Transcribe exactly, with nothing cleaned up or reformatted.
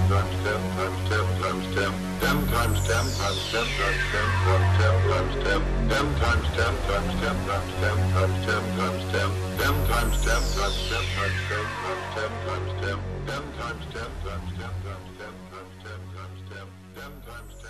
times ten times ten times ten, ten times ten times ten times ten times ten ten times ten times ten times ten times ten times ten, ten times ten times ten times ten times ten times ten, ten times ten times ten times ten times ten times ten, ten times